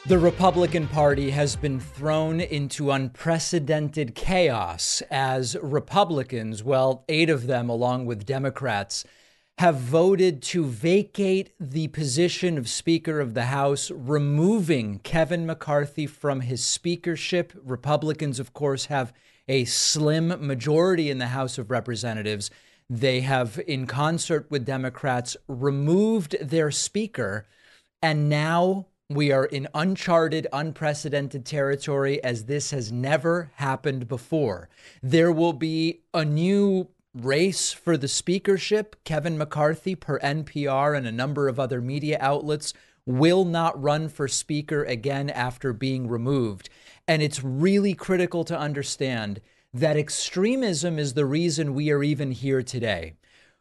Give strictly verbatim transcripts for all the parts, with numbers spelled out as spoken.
The Republican Party has been thrown into unprecedented chaos as Republicans, well, eight of them, along with Democrats, have voted to vacate the position of Speaker of the House, removing Kevin McCarthy from his speakership. Republicans, of course, have a slim majority in the House of Representatives. They have, in concert with Democrats, removed their speaker, and now we are in uncharted, unprecedented territory, as this has never happened before. There will be a new race for the speakership. Kevin McCarthy, per N P R and a number of other media outlets, will not run for speaker again after being removed. And it's really critical to understand that extremism is the reason we are even here today.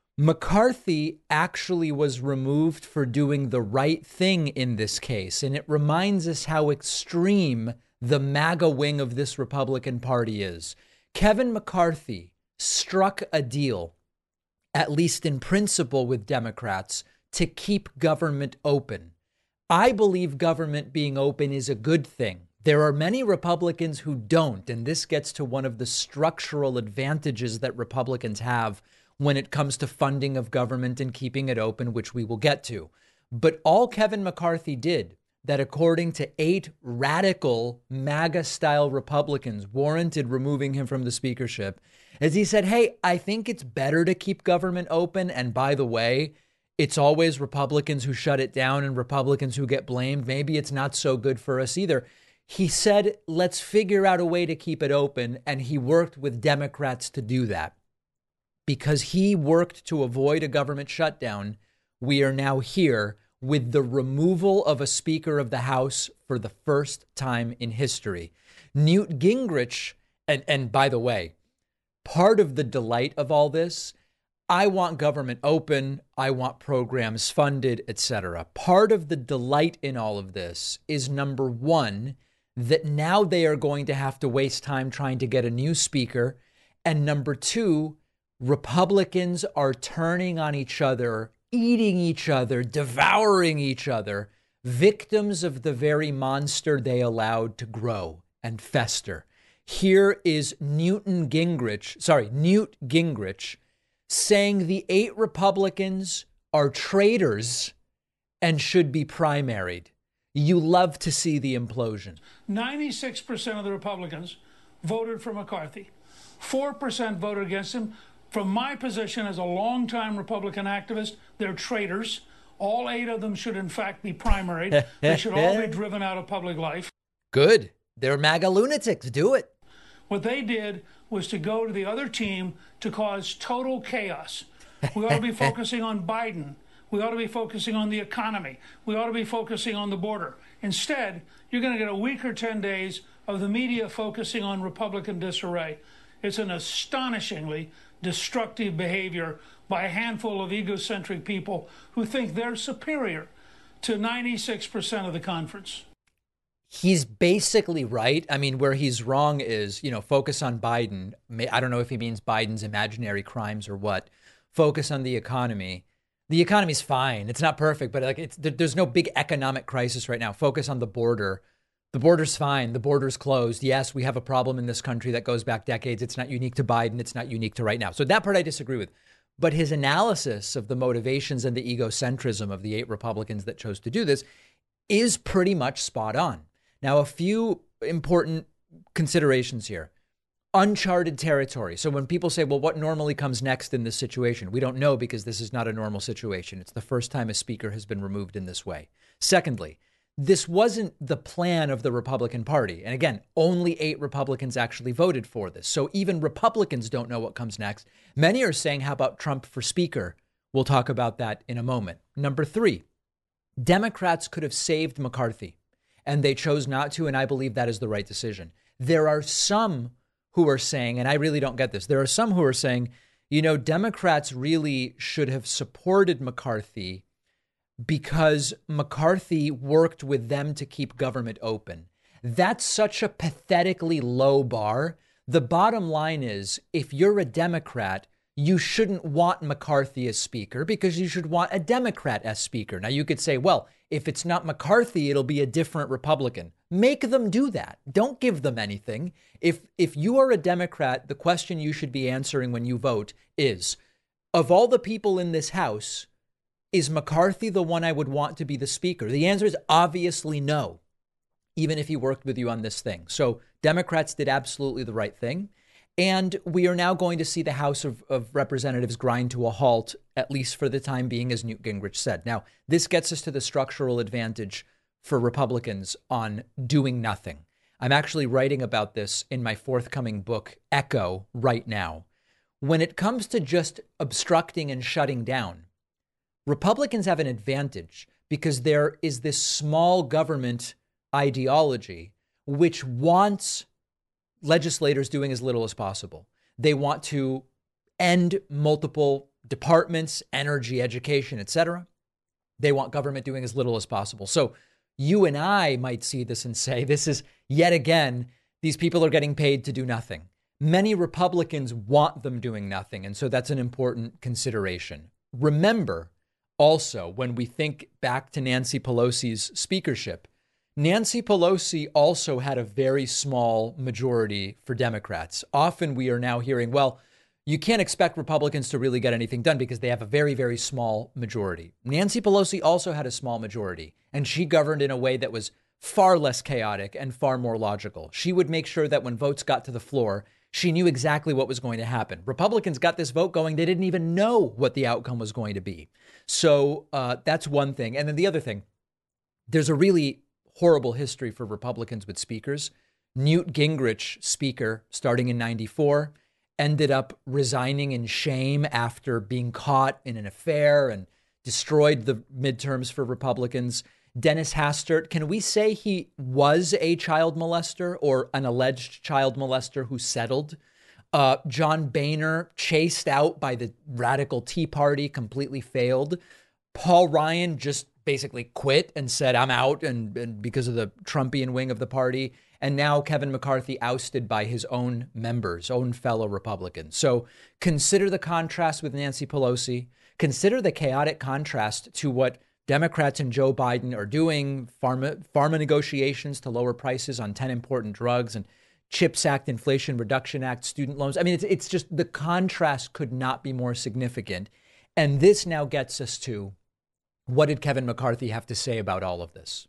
McCarthy actually was removed for doing the right thing in this case, and it reminds us how extreme the MAGA wing of this Republican Party is. Kevin McCarthy struck a deal, at least in principle, with Democrats to keep government open. I believe government being open is a good thing. There are many Republicans who don't, and this gets to one of the structural advantages that Republicans have when it comes to funding of government and keeping it open, which we will get to. But all Kevin McCarthy did, that according to eight radical MAGA-style Republicans warranted removing him from the speakership, is he said, hey, I think it's better to keep government open. And by the way, it's always Republicans who shut it down and Republicans who get blamed. Maybe it's not so good for us either. He said, let's figure out a way to keep it open. And he worked with Democrats to do that. Because he worked to avoid a government shutdown, we are now here with the removal of a Speaker of the House for the first time in history. Newt Gingrich, and, and by the way, part of the delight of all this, I want government open, I want programs funded, et cetera. Part of the delight in all of this is, number one, that now they are going to have to waste time trying to get a new speaker. And number two, Republicans are turning on each other, eating each other, devouring each other, victims of the very monster they allowed to grow and fester. Here is Newton Gingrich, sorry, Newt Gingrich saying the eight Republicans are traitors and should be primaried. You love to see the implosion. ninety-six percent of the Republicans voted for McCarthy. four percent voted against him. From my position as a longtime Republican activist, they're traitors. All eight of them should, in fact, be primaried. They should all be driven out of public life. Good. They're MAGA lunatics. Do it. What they did was to go to the other team to cause total chaos. We ought to be focusing on Biden. We ought to be focusing on the economy. We ought to be focusing on the border. Instead, you're going to get a week or ten days of the media focusing on Republican disarray. It's an astonishingly destructive behavior by a handful of egocentric people who think they're superior to ninety-six percent of the conference. He's basically right. I mean, where he's wrong is, you know, focus on Biden. I don't know if he means Biden's imaginary crimes or what. Focus on the economy. The economy's fine. It's not perfect, but like it's, there's no big economic crisis right now. Focus on the border. The border's fine. The border's closed. Yes, we have a problem in this country that goes back decades. It's not unique to Biden. It's not unique to right now. So that part I disagree with. But his analysis of the motivations and the egocentrism of the eight Republicans that chose to do this is pretty much spot on. Now, a few important considerations here. Uncharted territory. So when people say, well, what normally comes next in this situation? We don't know because this is not a normal situation. It's the first time a speaker has been removed in this way. Secondly, this wasn't the plan of the Republican Party. And again, only eight Republicans actually voted for this. So even Republicans don't know what comes next. Many are saying, how about Trump for speaker? We'll talk about that in a moment. Number three, Democrats could have saved McCarthy, and they chose not to. And I believe that is the right decision. There are some who are saying, and I really don't get this, there are some who are saying, you know, Democrats really should have supported McCarthy because McCarthy worked with them to keep government open. That's such a pathetically low bar. The bottom line is, if you're a Democrat, you shouldn't want McCarthy as speaker because you should want a Democrat as speaker. Now, you could say, well, if it's not McCarthy, it'll be a different Republican. Make them do that. Don't give them anything. If if you are a Democrat, the question you should be answering when you vote is, of all the people in this House, is McCarthy the one I would want to be the speaker? The answer is obviously no, even if he worked with you on this thing. So Democrats did absolutely the right thing. And we are now going to see the House of, of Representatives grind to a halt, at least for the time being, as Newt Gingrich said. Now, this gets us to the structural advantage for Republicans on doing nothing. I'm actually writing about this in my forthcoming book, Echo, right now. When it comes to just obstructing and shutting down, Republicans have an advantage because there is this small government ideology which wants legislators doing as little as possible. They want to end multiple departments, energy, education, et cetera. They want government doing as little as possible. So you and I might see this and say, this is yet again, these people are getting paid to do nothing. Many Republicans want them doing nothing. And so that's an important consideration. Remember also, when we think back to Nancy Pelosi's speakership, Nancy Pelosi also had a very small majority for Democrats. Often we are now hearing, well, you can't expect Republicans to really get anything done because they have a very, very small majority. Nancy Pelosi also had a small majority, and she governed in a way that was far less chaotic and far more logical. She would make sure that when votes got to the floor, she knew exactly what was going to happen. Republicans got this vote going. They didn't even know what the outcome was going to be. So uh, that's one thing. And then the other thing, there's a really horrible history for Republicans with speakers. Newt Gingrich, speaker, starting in ninety-four, ended up resigning in shame after being caught in an affair and destroyed the midterms for Republicans. Dennis Hastert, can we say he was a child molester or an alleged child molester who settled? Uh, John Boehner, chased out by the radical Tea Party, completely failed. Paul Ryan just basically quit and said, I'm out, and, and because of the Trumpian wing of the party. And now Kevin McCarthy ousted by his own members, own fellow Republicans. So consider the contrast with Nancy Pelosi. Consider the chaotic contrast to what Democrats and Joe Biden are doing, pharma, pharma negotiations to lower prices on ten important drugs, and CHIPS Act, Inflation Reduction Act, student loans. I mean, it's, it's just the contrast could not be more significant. And this now gets us to, what did Kevin McCarthy have to say about all of this?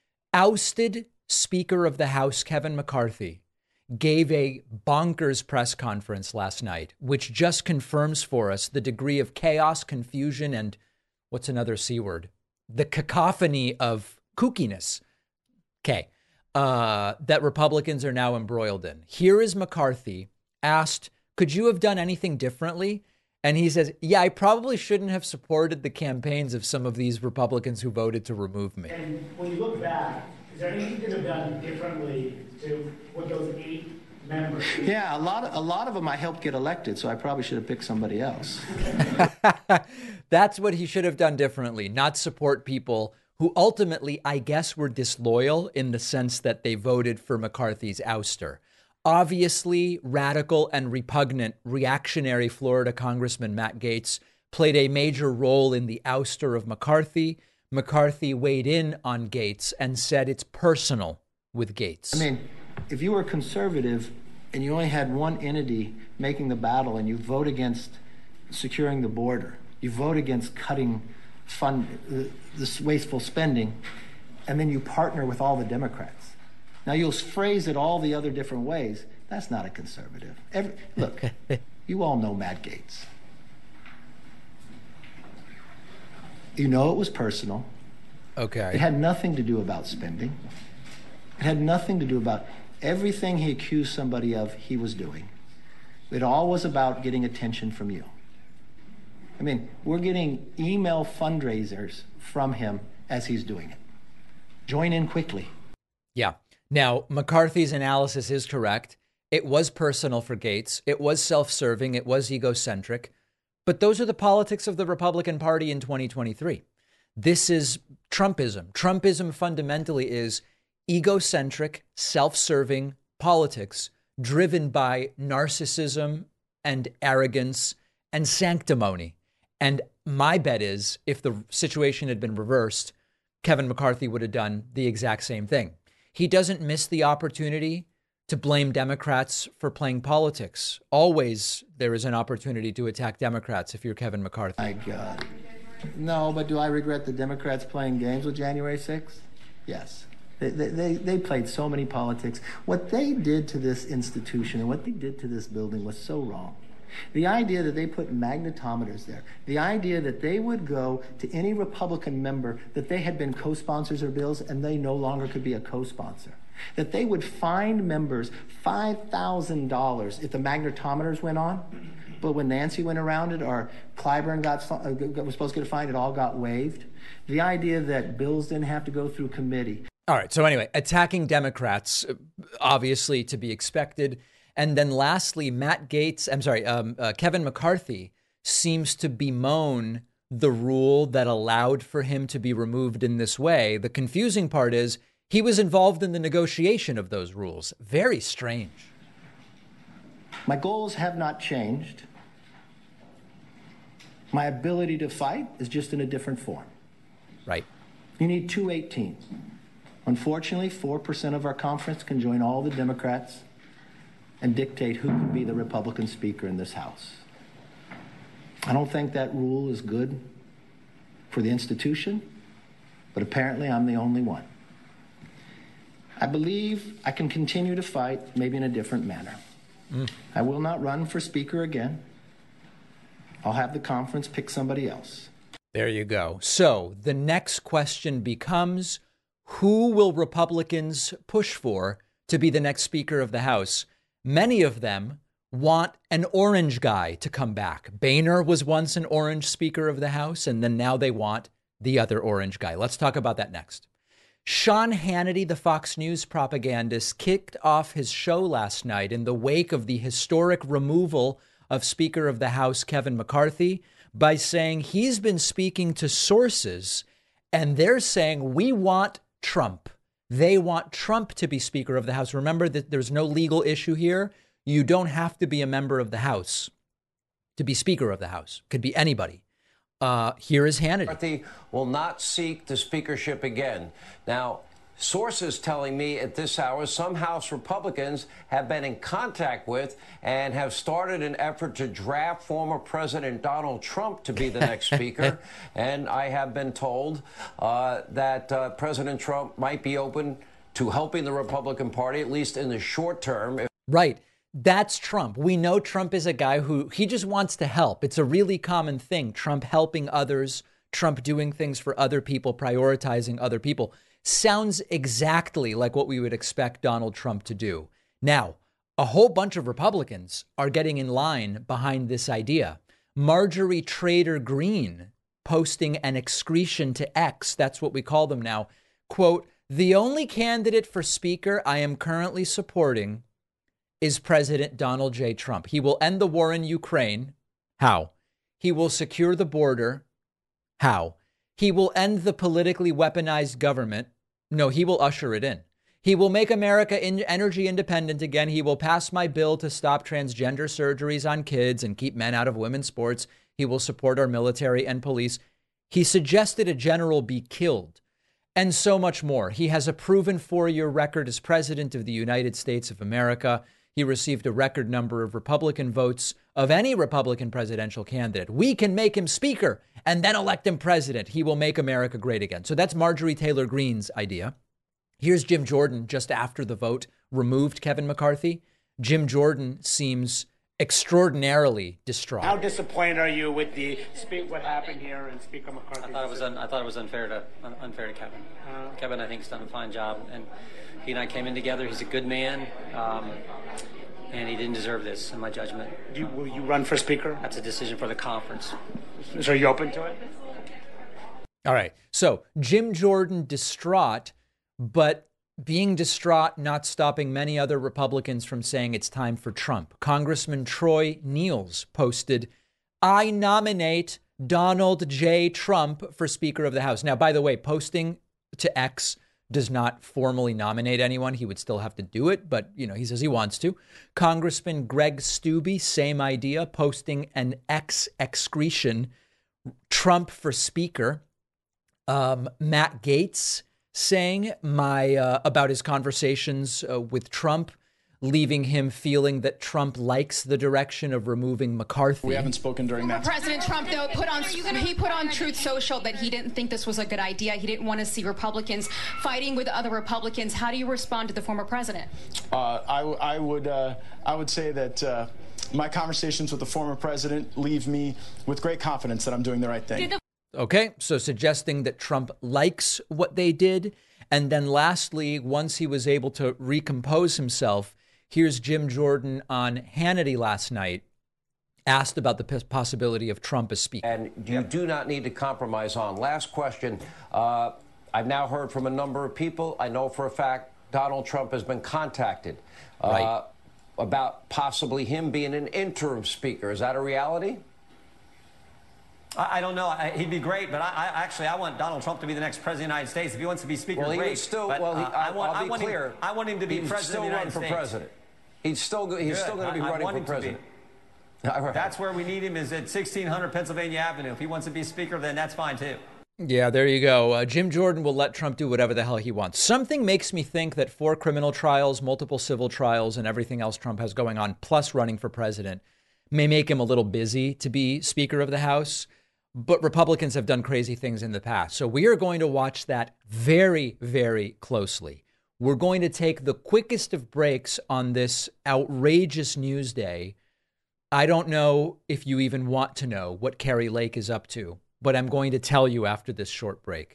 Ousted Speaker of the House Kevin McCarthy gave a bonkers press conference last night, which just confirms for us the degree of chaos, confusion, and what's another C word? The cacophony of kookiness. Okay. Uh, that Republicans are now embroiled in. Here is McCarthy asked, could you have done anything differently? And he says, yeah, I probably shouldn't have supported the campaigns of some of these Republicans who voted to remove me. And when you look back, is there anything you could have done differently to what those eight members? Yeah, a lot of, a lot of them I helped get elected, so I probably should have picked somebody else. That's what he should have done differently, not support people who ultimately, I guess, were disloyal in the sense that they voted for McCarthy's ouster. Obviously, radical and repugnant reactionary Florida Congressman Matt Gaetz played a major role in the ouster of McCarthy. McCarthy weighed in on Gaetz and said it's personal with Gaetz. I mean, if you were conservative and you only had one entity making the battle and you vote against securing the border, you vote against cutting fund uh, this wasteful spending, and then you partner with all the Democrats. Now, you'll phrase it all the other different ways. That's not a conservative. Every, look, you all know Matt Gaetz. You know it was personal. Okay. It had nothing to do about spending. It had nothing to do about everything he accused somebody of he was doing. It all was about getting attention from you. I mean, we're getting email fundraisers from him as he's doing it. Join in quickly. Yeah. Now, McCarthy's analysis is correct. It was personal for Gaetz. It was self-serving. It was egocentric. But those are the politics of the Republican Party in twenty twenty-three. This is Trumpism. Trumpism fundamentally is egocentric, self-serving politics driven by narcissism and arrogance and sanctimony. And my bet is if the situation had been reversed, Kevin McCarthy would have done the exact same thing. He doesn't miss the opportunity to blame Democrats for playing politics. Always there is an opportunity to attack Democrats if you're Kevin McCarthy. My God. No, but do I regret the Democrats playing games with January sixth? Yes. They, they, they played so many politics. What they did to this institution and what they did to this building was so wrong. The idea that they put magnetometers there, the idea that they would go to any Republican member that they had been co-sponsors of bills and they no longer could be a co-sponsor, that they would fine members five thousand dollars if the magnetometers went on, but when Nancy went around it or Clyburn got, uh, was supposed to get a fine, it all got waived. The idea that bills didn't have to go through committee. All right. So anyway, attacking Democrats, obviously to be expected. And then lastly, Matt Gaetz, I'm sorry, um, uh, Kevin McCarthy seems to bemoan the rule that allowed for him to be removed in this way. The confusing part is he was involved in the negotiation of those rules. Very strange. My goals have not changed. My ability to fight is just in a different form. Right. You need two eighteens. Unfortunately, four percent of our conference can join all the Democrats and dictate who can be the Republican speaker in this House. I don't think that rule is good for the institution, but apparently I'm the only one. I believe I can continue to fight, maybe in a different manner. Mm. I will not run for speaker again. I'll have the conference pick somebody else. There you go. So the next question becomes, who will Republicans push for to be the next Speaker of the House? Many of them want an orange guy to come back. Boehner was once an orange Speaker of the House, and then now they want the other orange guy. Let's talk about that next. Sean Hannity, the Fox News propagandist, kicked off his show last night in the wake of the historic removal of Speaker of the House Kevin McCarthy by saying he's been speaking to sources and they're saying we want Trump. They want Trump to be Speaker of the House. Remember that there's no legal issue here. You don't have to be a member of the House to be Speaker of the House. Could be anybody. Uh, here is Hannity. McCarthy will not seek the speakership again. Now, sources telling me at this hour some House Republicans have been in contact with and have started an effort to draft former President Donald Trump to be the next speaker. And I have been told uh, that uh, President Trump might be open to helping the Republican Party, at least in the short term. Right. That's Trump. We know Trump is a guy who he just wants to help. It's a really common thing. Trump helping others, Trump doing things for other people, prioritizing other people. Sounds exactly like what we would expect Donald Trump to do. Now, a whole bunch of Republicans are getting in line behind this idea. Marjorie Trader Green posting an excretion to X, that's what we call them now, quote, "The only candidate for speaker I am currently supporting is President Donald J. Trump. He will end the war in Ukraine. How? He will secure the border. How? He will end the politically weaponized government. No, he will usher it in. He will make America in energy independent again. He will pass my bill to stop transgender surgeries on kids and keep men out of women's sports. He will support our military and police. He suggested a general be killed, and so much more. He has a proven four-year record as president of the United States of America. He received a record number of Republican votes of any Republican presidential candidate. We can make him speaker and then elect him president. He will make America great again." So that's Marjorie Taylor Greene's idea. Here's Jim Jordan just after the vote removed Kevin McCarthy. Jim Jordan seems extraordinarily distraught. How disappointed are you with the speak what happened here and Speaker McCarthy? I thought it was un, I thought it was unfair to un, unfair to Kevin. Uh, Kevin, I think, has done a fine job, and he and I came in together. He's a good man, um, and he didn't deserve this, in my judgment. You, will you run for Speaker? That's a decision for the conference. So are you open to it? All right. So Jim Jordan distraught, but being distraught, not stopping many other Republicans from saying it's time for Trump. Congressman Troy Niels posted, "I nominate Donald J. Trump for Speaker of the House." Now, by the way, posting to X does not formally nominate anyone. He would still have to do it, but, you know, he says he wants to. Congressman Greg Steube, same idea, posting an X excretion, Trump for speaker. Um, Matt Gaetz saying my uh, about his conversations uh, with Trump, leaving him feeling that Trump likes the direction of removing McCarthy. We haven't spoken during that. President Trump, though, put on he put on Truth Social that he didn't think this was a good idea. He didn't want to see Republicans fighting with other Republicans. How do you respond to the former president? Uh, I, I would uh, I would say that uh, my conversations with the former president leave me with great confidence that I'm doing the right thing. Okay, so suggesting that Trump likes what they did. And then lastly, once he was able to recompose himself, here's Jim Jordan on Hannity last night, asked about the possibility of Trump as speaker. And you yep. do not need to compromise on. Last question. Uh, I've now heard from a number of people. I know for a fact Donald Trump has been contacted uh, right. about possibly him being an interim speaker. Is that a reality? I don't know. I, he'd be great, but I, I actually I want Donald Trump to be the next president of the United States. If he wants to be speaker, well, he great. Would still, but, well, he, uh, I, I want, I'll be I want clear. Him, I want him to be president still of the run United for States. president. He's still he's Good. still going to be I, running I for president. Right. That's where we need him. Is at sixteen hundred Pennsylvania Avenue. If he wants to be speaker, then that's fine too. Yeah, there you go. Uh, Jim Jordan will let Trump do whatever the hell he wants. Something makes me think that four criminal trials, multiple civil trials, and everything else Trump has going on, plus running for president, may make him a little busy to be Speaker of the House. But Republicans have done crazy things in the past. So we are going to watch that very, very closely. We're going to take the quickest of breaks on this outrageous news day. I don't know if you even want to know what Kari Lake is up to, but I'm going to tell you after this short break.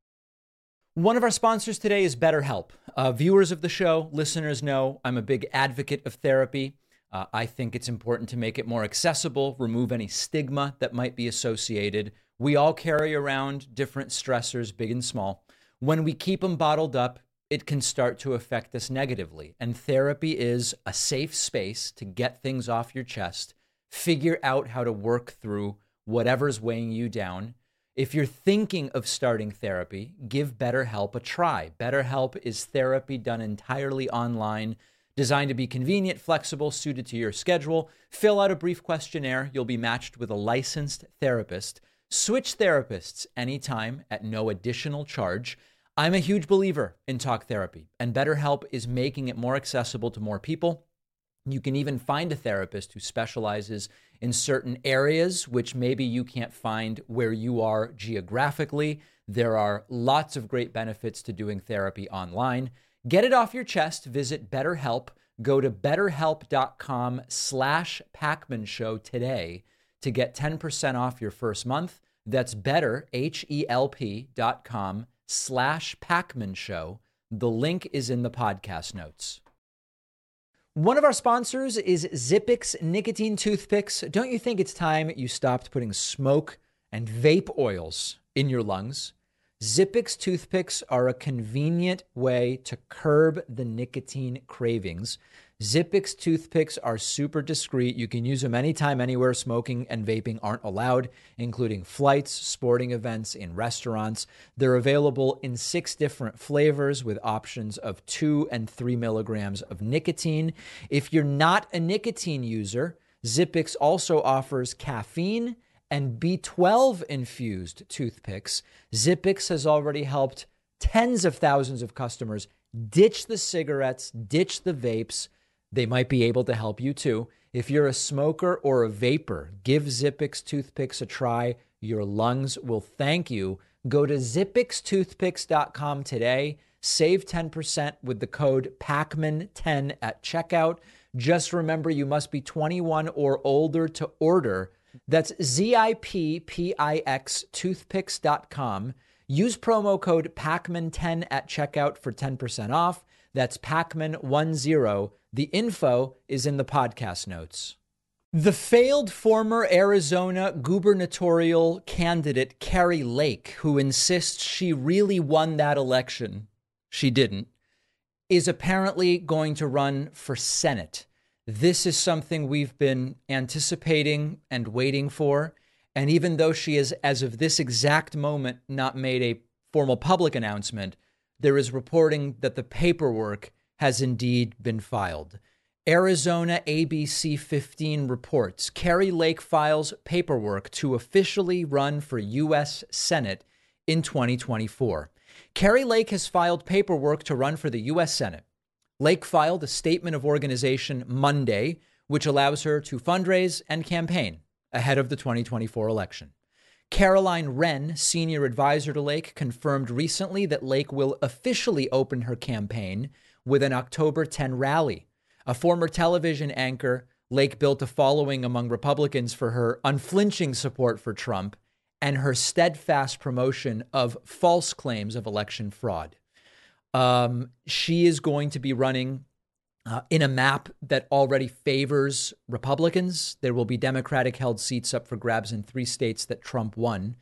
One of our sponsors today is BetterHelp. Uh, viewers of the show, listeners know I'm a big advocate of therapy. Uh, I think it's important to make it more accessible, remove any stigma that might be associated. We all carry around different stressors, big and small. When we keep them bottled up, it can start to affect us negatively. And therapy is a safe space to get things off your chest, figure out how to work through whatever's weighing you down. If you're thinking of starting therapy, give BetterHelp a try. BetterHelp is therapy done entirely online, designed to be convenient, flexible, suited to your schedule. Fill out a brief questionnaire. You'll be matched with a licensed therapist. Switch therapists anytime at no additional charge. I'm a huge believer in talk therapy, and BetterHelp is making it more accessible to more people. You can even find a therapist who specializes in certain areas, which maybe you can't find where you are geographically. There are lots of great benefits to doing therapy online. Get it off your chest. Visit BetterHelp. Go to betterhelp.com slash Pacman Show today to get ten percent off your first month. That's better, H-E-L-P dot com slash Pacman Show. The link is in the podcast notes. One of our sponsors is Zippix nicotine toothpicks. Don't you think it's time you stopped putting smoke and vape oils in your lungs? Zippix toothpicks are a convenient way to curb the nicotine cravings. Zippix toothpicks are super discreet. You can use them anytime, anywhere smoking and vaping aren't allowed, including flights, sporting events, in restaurants. They're available in six different flavors with options of two and three milligrams of nicotine. If you're not a nicotine user, Zippix also offers caffeine and B twelve infused toothpicks. Zippix has already helped tens of thousands of customers ditch the cigarettes, ditch the vapes. They might be able to help you too. If you're a smoker or a vapor, give Zippix toothpicks a try. Your lungs will thank you. Go to zippix toothpicks dot com today. Save ten percent with the code Pacman ten at checkout. Just remember, you must be twenty-one or older to order. That's Z I P P I X toothpicks dot com. Use promo code Pacman ten at checkout for ten percent off. That's Pacman ten. The info is in the podcast notes. The failed former Arizona gubernatorial candidate Kari Lake, who insists she really won that election, she didn't, is apparently going to run for Senate. This is something we've been anticipating and waiting for. And even though she has, as of this exact moment, not made a formal public announcement, there is reporting that the paperwork has indeed been filed. Arizona A B C fifteen reports Kari Lake files paperwork to officially run for U S Senate in twenty twenty-four. Kari Lake has filed paperwork to run for the U S Senate. Lake filed a statement of organization Monday, which allows her to fundraise and campaign ahead of the twenty twenty-four election. Caroline Wren, senior advisor to Lake, confirmed recently that Lake will officially open her campaign with an October tenth rally. A former television anchor, Lake built a following among Republicans for her unflinching support for Trump and her steadfast promotion of false claims of election fraud. Um, she is going to be running uh, in a map that already favors Republicans. There will be Democratic-held seats up for grabs in three states that Trump won.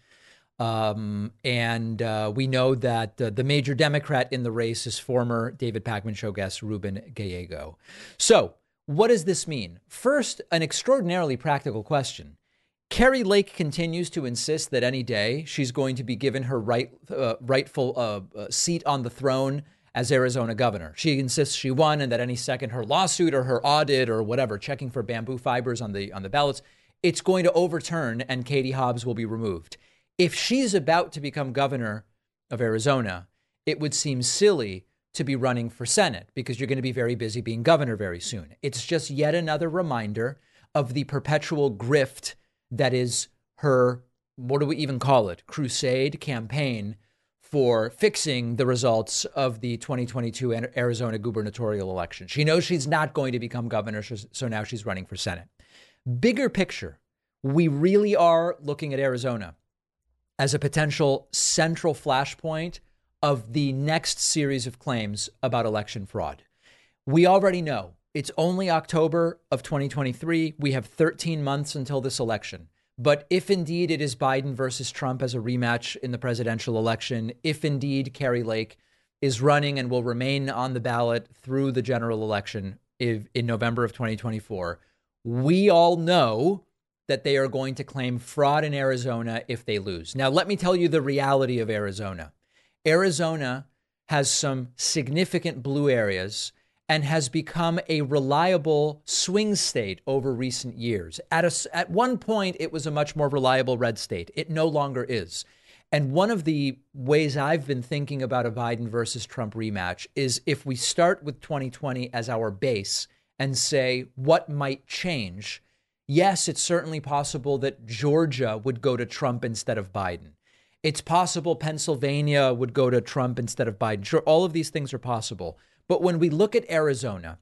Um, and uh, we know that uh, the major Democrat in the race is former David Pakman Show guest Ruben Gallego. So what does this mean? First, an extraordinarily practical question. Kari Lake continues to insist that any day she's going to be given her right, uh, rightful uh, uh, seat on the throne as Arizona governor. She insists she won and that any second her lawsuit or her audit or whatever, checking for bamboo fibers on the on the ballots, it's going to overturn and Katie Hobbs will be removed. If she's about to become governor of Arizona, it would seem silly to be running for Senate because you're going to be very busy being governor very soon. It's just yet another reminder of the perpetual grift that is her, what do we even call it, crusade campaign for fixing the results of the twenty twenty-two Arizona gubernatorial election. She knows she's not going to become governor, so now she's running for Senate. Bigger picture, we really are looking at Arizona as a potential central flashpoint of the next series of claims about election fraud. We already know it's only October of twenty twenty-three. We have thirteen months until this election. But if indeed it is Biden versus Trump as a rematch in the presidential election, if indeed Kari Lake is running and will remain on the ballot through the general election in November of twenty twenty-four, we all know that they are going to claim fraud in Arizona if they lose. Now, let me tell you the reality of Arizona. Arizona has some significant blue areas and has become a reliable swing state over recent years. At a, at one point, it was a much more reliable red state. It no longer is. And one of the ways I've been thinking about a Biden versus Trump rematch is if we start with twenty twenty as our base and say what might change. Yes, it's certainly possible that Georgia would go to Trump instead of Biden. It's possible Pennsylvania would go to Trump instead of Biden. Sure, all of these things are possible. But when we look at Arizona,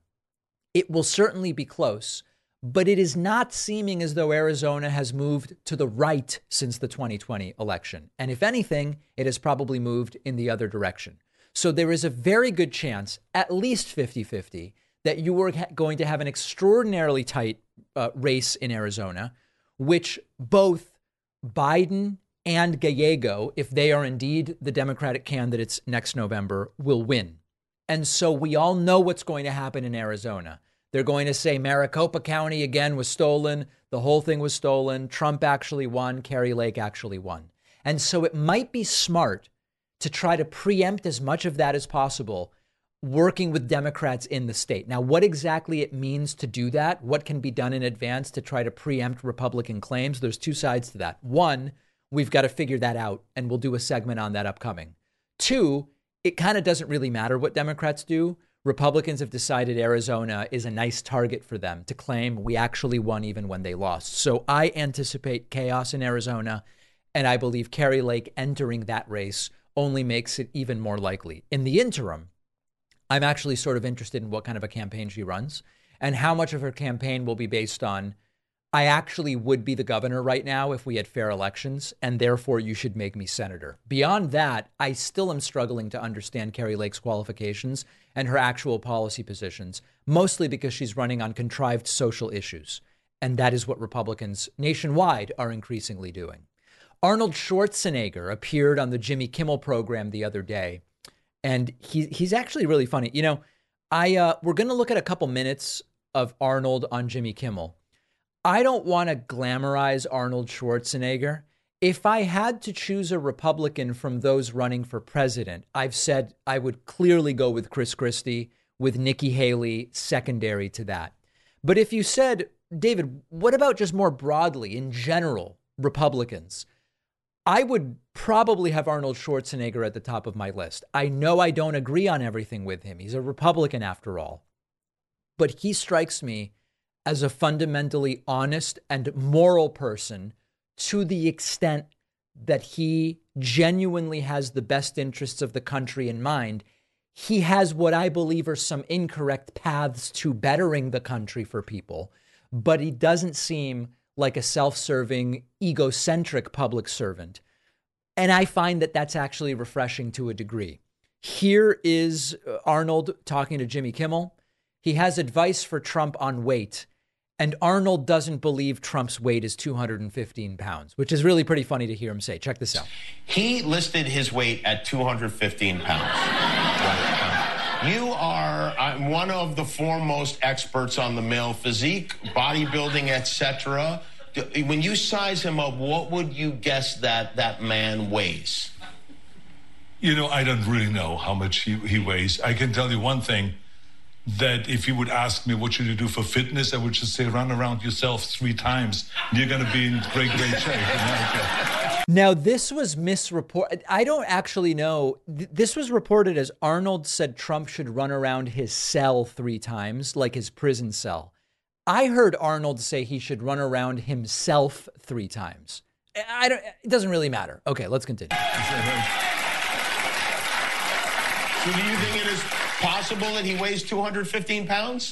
it will certainly be close, but it is not seeming as though Arizona has moved to the right since the twenty twenty election. And if anything, it has probably moved in the other direction. So there is a very good chance, at least fifty-fifty, that you are going to have an extraordinarily tight uh, race in Arizona, which both Biden and Gallego, if they are indeed the Democratic candidates next November, will win. And so we all know what's going to happen in Arizona. They're going to say Maricopa County again was stolen. The whole thing was stolen. Trump actually won. Kari Lake actually won. And so it might be smart to try to preempt as much of that as possible, working with Democrats in the state. Now, what exactly it means to do that, what can be done in advance to try to preempt Republican claims, there's two sides to that. One, we've got to figure that out, and we'll do a segment on that upcoming. Two, it kind of doesn't really matter what Democrats do. Republicans have decided Arizona is a nice target for them to claim we actually won even when they lost. So I anticipate chaos in Arizona, and I believe Kari Lake entering that race only makes it even more likely. In the interim, I'm actually sort of interested in what kind of a campaign she runs and how much of her campaign will be based on I actually would be the governor right now if we had fair elections, and therefore you should make me senator. Beyond that, I still am struggling to understand Kari Lake's qualifications and her actual policy positions, mostly because she's running on contrived social issues. And that is what Republicans nationwide are increasingly doing. Arnold Schwarzenegger appeared on the Jimmy Kimmel program the other day, and he, he's actually really funny. You know, I uh, we're going to look at a couple minutes of Arnold on Jimmy Kimmel. I don't want to glamorize Arnold Schwarzenegger. If I had to choose a Republican from those running for president, I've said I would clearly go with Chris Christie, with Nikki Haley secondary to that. But if you said, David, what about just more broadly, in general, Republicans? I would probably have Arnold Schwarzenegger at the top of my list. I know I don't agree on everything with him. He's a Republican after all. But he strikes me as a fundamentally honest and moral person to the extent that he genuinely has the best interests of the country in mind. He has what I believe are some incorrect paths to bettering the country for people, but he doesn't seem like a self-serving, egocentric public servant. And I find that that's actually refreshing to a degree. Here is Arnold talking to Jimmy Kimmel. He has advice for Trump on weight, and Arnold doesn't believe Trump's weight is two hundred fifteen pounds, which is really pretty funny to hear him say. Check this out. He listed his weight at two hundred fifteen pounds. Right. You are uh, one of the foremost experts on the male physique, bodybuilding, et cetera. When you size him up, what would you guess that that man weighs? You know, I don't really know how much he, he weighs. I can tell you one thing, that if you would ask me what should you do for fitness, I would just say run around yourself three times. And you're going to be in great, great shape. Now, this was misreported. I don't actually know. This was reported as Arnold said Trump should run around his cell three times, like his prison cell. I heard Arnold say he should run around himself three times. I don't, it doesn't really matter. Okay, let's continue. So do you think it is possible that he weighs two hundred fifteen pounds?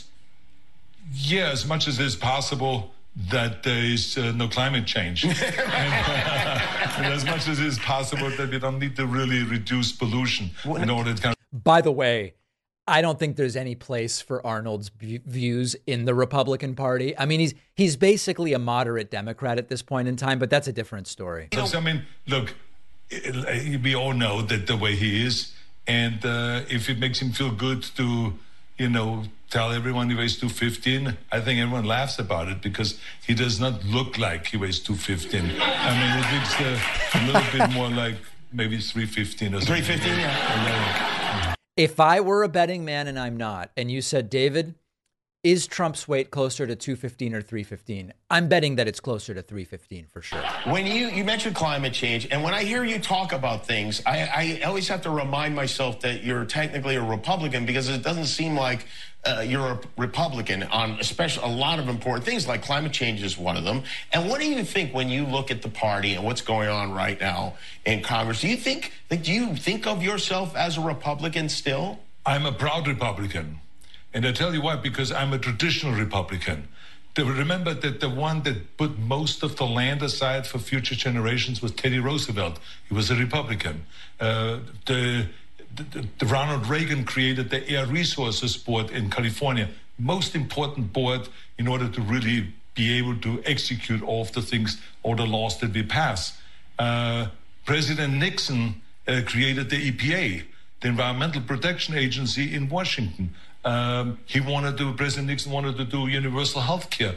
Yeah, as much as is possible that there is uh, no climate change. and, uh, and as much as is possible that we don't need to really reduce pollution in order to kind of... By the way, I don't think there's any place for Arnold's v- views in the Republican Party. I mean, he's he's basically a moderate Democrat at this point in time, but that's a different story. So, I mean, look, it, we all know that the way he is, and uh, if it makes him feel good to, you know, tell everyone he weighs two fifteen, I think everyone laughs about it because he does not look like he weighs two fifteen. I mean, it looks uh, a little bit more like maybe three fifteen or something. three fifteen, yeah. If I were a betting man and I'm not, and you said, David, is Trump's weight closer to two fifteen or three fifteen? I'm betting that it's closer to three fifteen for sure. When you, you mentioned climate change, and when I hear you talk about things, I, I always have to remind myself that you're technically a Republican because it doesn't seem like uh, you're a Republican on especially a lot of important things like climate change is one of them. And what do you think when you look at the party and what's going on right now in Congress? Do you think, like, do you think of yourself as a Republican still? I'm a proud Republican. And I tell you why, because I'm a traditional Republican. Remember that the one that put most of the land aside for future generations was Teddy Roosevelt. He was a Republican. Uh, the, the, the Ronald Reagan created the Air Resources Board in California, most important board in order to really be able to execute all of the things, all the laws that we pass. Uh, President Nixon uh, created the E P A, the Environmental Protection Agency in Washington. Um, he wanted to, President Nixon wanted to do universal health care.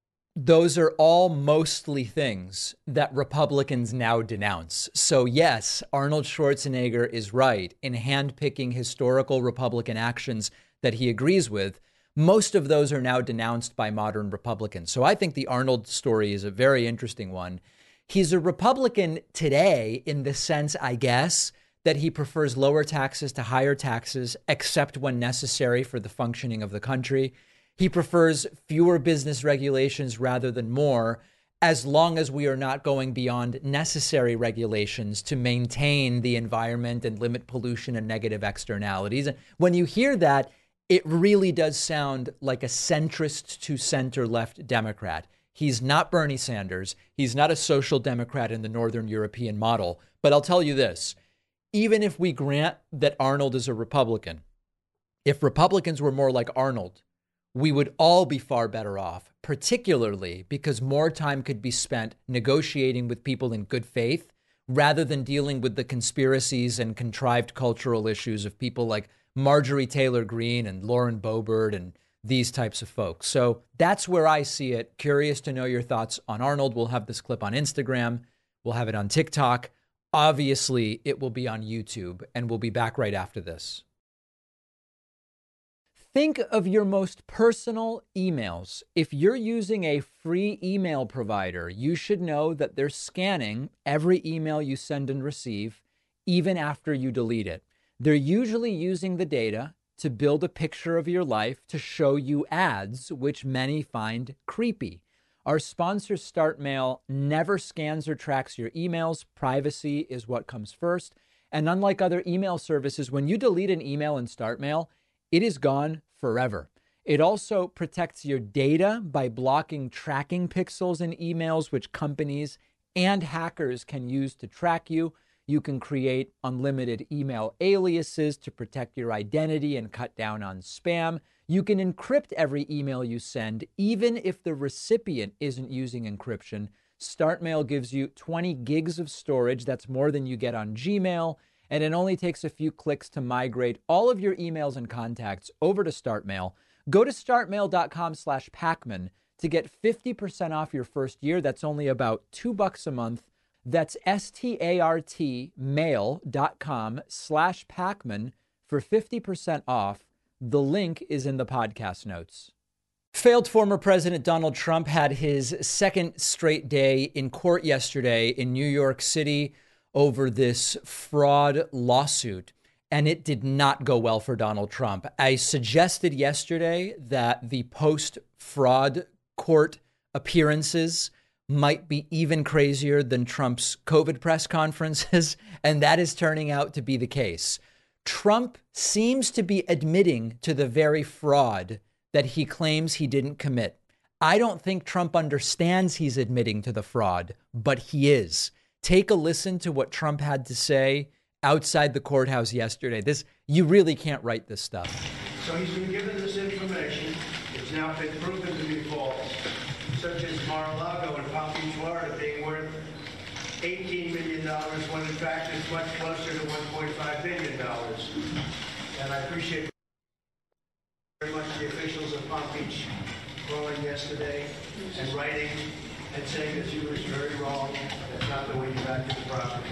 Those are all mostly things that Republicans now denounce. So yes, Arnold Schwarzenegger is right in handpicking historical Republican actions that he agrees with. Most of those are now denounced by modern Republicans. So I think the Arnold story is a very interesting one. He's a Republican today in the sense, I guess, that he prefers lower taxes to higher taxes, except when necessary for the functioning of the country. He prefers fewer business regulations rather than more, as long as we are not going beyond necessary regulations to maintain the environment and limit pollution and negative externalities. And when you hear that, it really does sound like a centrist to center left Democrat. He's not Bernie Sanders. He's not a social democrat in the Northern European model. But I'll tell you this. Even if we grant that Arnold is a Republican, if Republicans were more like Arnold, we would all be far better off, particularly because more time could be spent negotiating with people in good faith rather than dealing with the conspiracies and contrived cultural issues of people like Marjorie Taylor Greene and Lauren Boebert and these types of folks. So that's where I see it. Curious to know your thoughts on Arnold. We'll have this clip on Instagram. We'll have it on TikTok. Obviously, it will be on YouTube, and we'll be back right after this. Think of your most personal emails. If you're using a free email provider, you should know that they're scanning every email you send and receive, even after you delete it. They're usually using the data to build a picture of your life to show you ads, which many find creepy. Our sponsor, StartMail, never scans or tracks your emails. Privacy is what comes first. And unlike other email services, when you delete an email in StartMail, it is gone forever. It also protects your data by blocking tracking pixels in emails, which companies and hackers can use to track you. You can create unlimited email aliases to protect your identity and cut down on spam. You can encrypt every email you send, even if the recipient isn't using encryption. StartMail gives you twenty gigs of storage. That's more than you get on Gmail. And it only takes a few clicks to migrate all of your emails and contacts over to StartMail. Go to startmail.com slash Pacman to get fifty percent off your first year. That's only about two bucks a month. That's S-T-A-R-T mail.com slash Pacman for fifty percent off. The link is in the podcast notes. Failed former President Donald Trump had his second straight day in court yesterday in New York City over this fraud lawsuit, and it did not go well for Donald Trump. I suggested yesterday that the post-fraud court appearances might be even crazier than Trump's COVID press conferences, and that is turning out to be the case. Trump seems to be admitting to the very fraud that he claims he didn't commit. I don't think Trump understands he's admitting to the fraud, but he is. Take a listen to what Trump had to say outside the courthouse yesterday. This, you really can't write this stuff. So he's been given this information. It's now been proven to be false, such as Mar-a-Lago and Palm Beach, Florida, being worth eighteen million dollars when in fact it's much closer to one point five billion dollars. And I appreciate very much the officials of Palm Beach calling yesterday and writing and saying that you was very wrong. That's not the way you got to the property.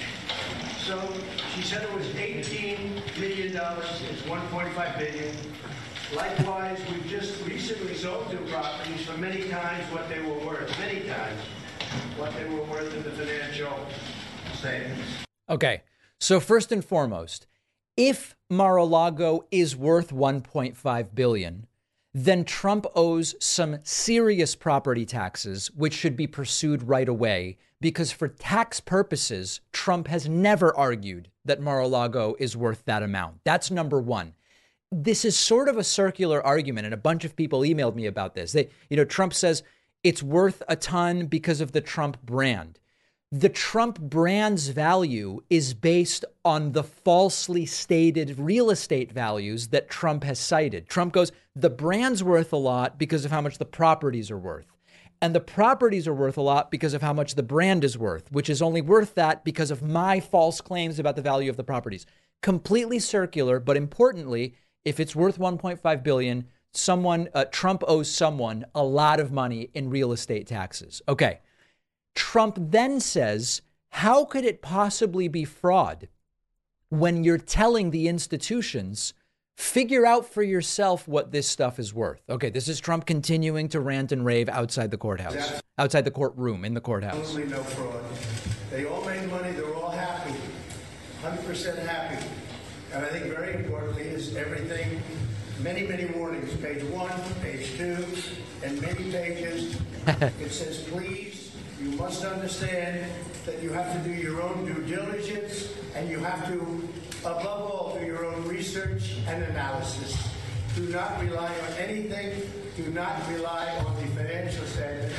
So she said it was eighteen million dollars. It's one point five billion dollars. Likewise, we've just recently sold two properties for many times what they were worth. Many times what they were worth in the financial statements. Okay, so first and foremost, if Mar-a-Lago is worth one point five billion dollars, then Trump owes some serious property taxes, which should be pursued right away, because for tax purposes, Trump has never argued that Mar-a-Lago is worth that amount. That's number one. This is sort of a circular argument, and a bunch of people emailed me about this. They, you know, Trump says it's worth a ton because of the Trump brand. The Trump brand's value is based on the falsely stated real estate values that Trump has cited. Trump goes, the brand's worth a lot because of how much the properties are worth. And the properties are worth a lot because of how much the brand is worth, which is only worth that because of my false claims about the value of the properties. Completely circular, but importantly, if it's worth one point five billion dollars, someone, uh, Trump owes someone a lot of money in real estate taxes. Okay. Trump then says, how could it possibly be fraud when you're telling the institutions, figure out for yourself what this stuff is worth? Okay, this is Trump continuing to rant and rave outside the courthouse, yeah. outside the courtroom, in the courthouse. Absolutely no fraud. They all made money. They're all happy, one hundred percent happy. And I think very importantly is everything, many, many warnings, page one, page two, and many pages. It says, please, you must understand that you have to do your own due diligence, and you have to, above all, do your own research and analysis. Do not rely on anything. Do not rely on the financial statement.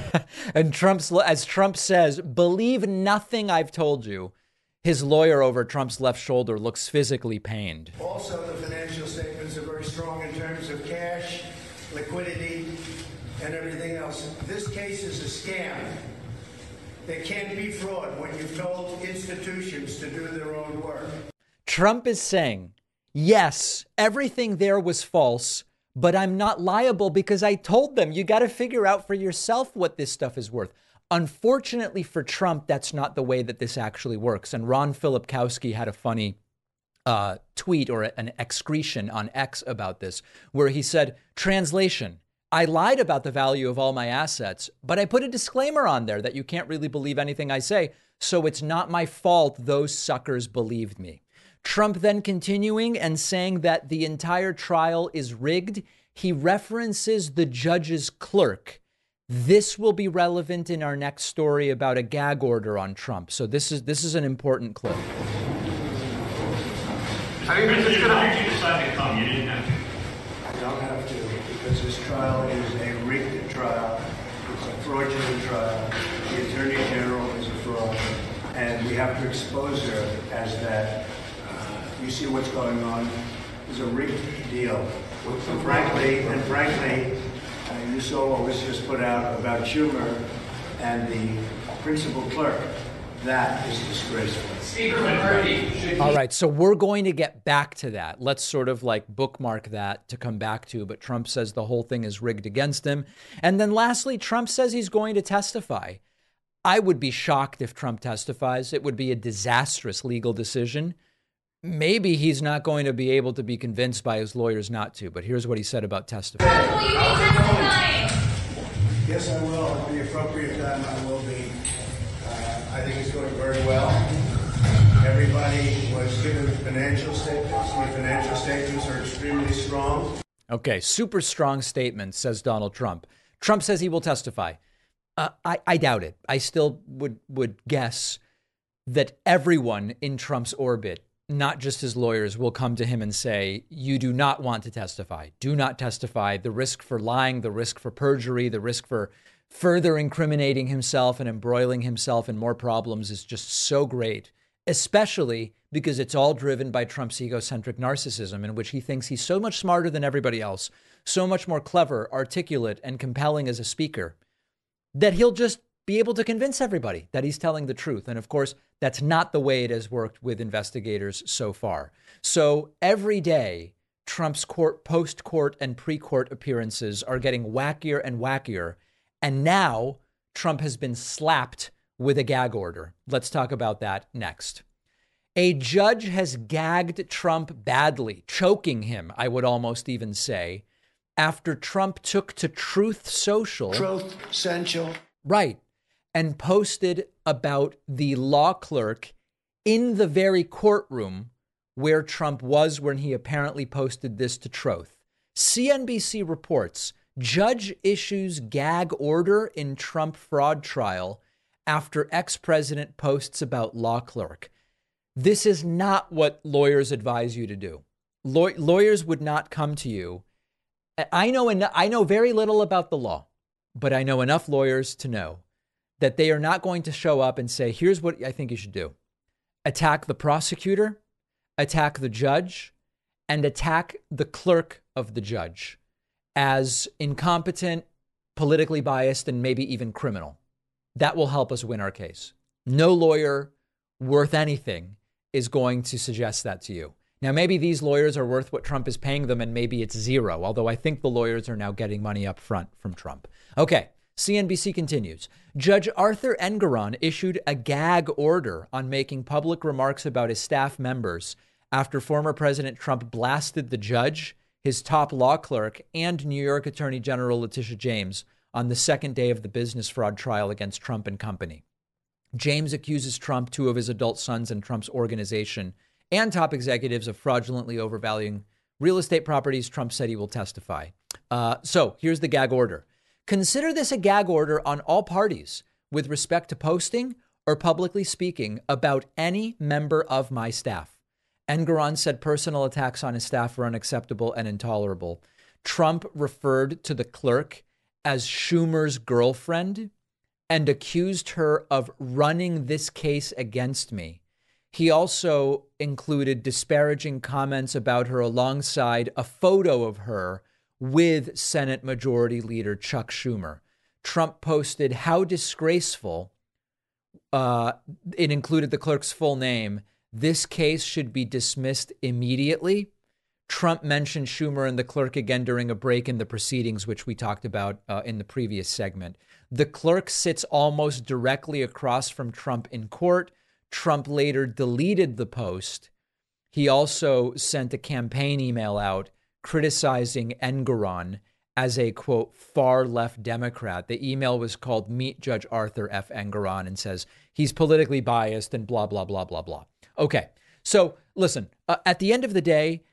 And Trump's, as Trump says, believe nothing I've told you. His lawyer over Trump's left shoulder looks physically pained. Also, the financial statements are very strong in terms of cash, liquidity, and everything else. This case is a scam. There can't be fraud when you've told institutions to do their own work. Trump is saying, yes, everything there was false, but I'm not liable because I told them you got to figure out for yourself what this stuff is worth. Unfortunately for Trump, that's not the way that this actually works. And Ron Filipkowski had a funny uh, tweet or an excretion on X about this, where he said, translation, I lied about the value of all my assets, but I put a disclaimer on there that you can't really believe anything I say. So it's not my fault those suckers believed me. Trump then continuing and saying that the entire trial is rigged. He references the judge's clerk. This will be relevant in our next story about a gag order on Trump. So this is this is an important clip. I think this is good. How did you decide to come? You didn't have to. I don't have to, because this trial is a rigged trial. It's a fraudulent trial. The Attorney General is a fraud, and we have to expose her as that. Uh, you see what's going on? It's a rigged deal. And frankly, and frankly, uh, you saw what was just put out about Schumer and the principal clerk. That is disgraceful. All right, so we're going to get back to that. Let's sort of like bookmark that to come back to. But Trump says the whole thing is rigged against him. And then lastly, Trump says he's going to testify. I would be shocked if Trump testifies. It would be a disastrous legal decision. Maybe he's not going to be able to be convinced by his lawyers not to. But here's what he said about testifying. Will you be testifying? Yes, I will. At the appropriate time, I will be. Uh, I think it's going very well. Everybody was given financial statements. The financial statements are extremely strong. Okay, super strong statement, says Donald Trump. Trump says he will testify. Uh, I, I doubt it. I still would, would guess that everyone in Trump's orbit, not just his lawyers, will come to him and say, you do not want to testify. Do not testify. The risk for lying, the risk for perjury, the risk for further incriminating himself and embroiling himself in more problems is just so great, especially because it's all driven by Trump's egocentric narcissism, in which he thinks he's so much smarter than everybody else, so much more clever, articulate, and compelling as a speaker, that he'll just be able to convince everybody that he's telling the truth. And of course, that's not the way it has worked with investigators so far. So every day, Trump's court, post-court and pre-court appearances are getting wackier and wackier. And now Trump has been slapped with a gag order. Let's talk about that next. A judge has gagged Trump badly, choking him, I would almost even say, after Trump took to Truth Social. Truth Social. Right. And posted about the law clerk in the very courtroom where Trump was when he apparently posted this to Truth. C N B C reports judge issues gag order in Trump fraud trial after ex-president posts about law clerk. This is not what lawyers advise you to do. Law- lawyers would not come to you. I know, en- I know very little about the law, but I know enough lawyers to know that they are not going to show up and say, here's what I think you should do. Attack the prosecutor, attack the judge, and attack the clerk of the judge as incompetent, politically biased, and maybe even criminal. That will help us win our case. No lawyer worth anything is going to suggest that to you. Now, maybe these lawyers are worth what Trump is paying them, and maybe it's zero, although I think the lawyers are now getting money up front from Trump. Okay, C N B C continues. Judge Arthur Engoron issued a gag order on making public remarks about his staff members after former President Trump blasted the judge, his top law clerk, and New York Attorney General Letitia James on the second day of the business fraud trial against Trump and company. James accuses Trump, two of his adult sons, and Trump's organization and top executives of fraudulently overvaluing real estate properties. Trump said he will testify. Uh, so here's the gag order. Consider this a gag order on all parties with respect to posting or publicly speaking about any member of my staff. Engoron said personal attacks on his staff were unacceptable and intolerable. Trump referred to the clerk as Schumer's girlfriend and accused her of running this case against me. He also included disparaging comments about her alongside a photo of her with Senate Majority Leader Chuck Schumer. Trump posted how disgraceful, uh, it included the clerk's full name, this case should be dismissed immediately. Trump mentioned Schumer and the clerk again during a break in the proceedings, which we talked about uh, in the previous segment. The clerk sits almost directly across from Trump in court. Trump later deleted the post. He also sent a campaign email out criticizing Engoron as a, quote, far left Democrat. The email was called Meet Judge Arthur F. Engoron and says he's politically biased and blah, blah, blah, blah, blah. Okay, so listen, uh, at the end of the day,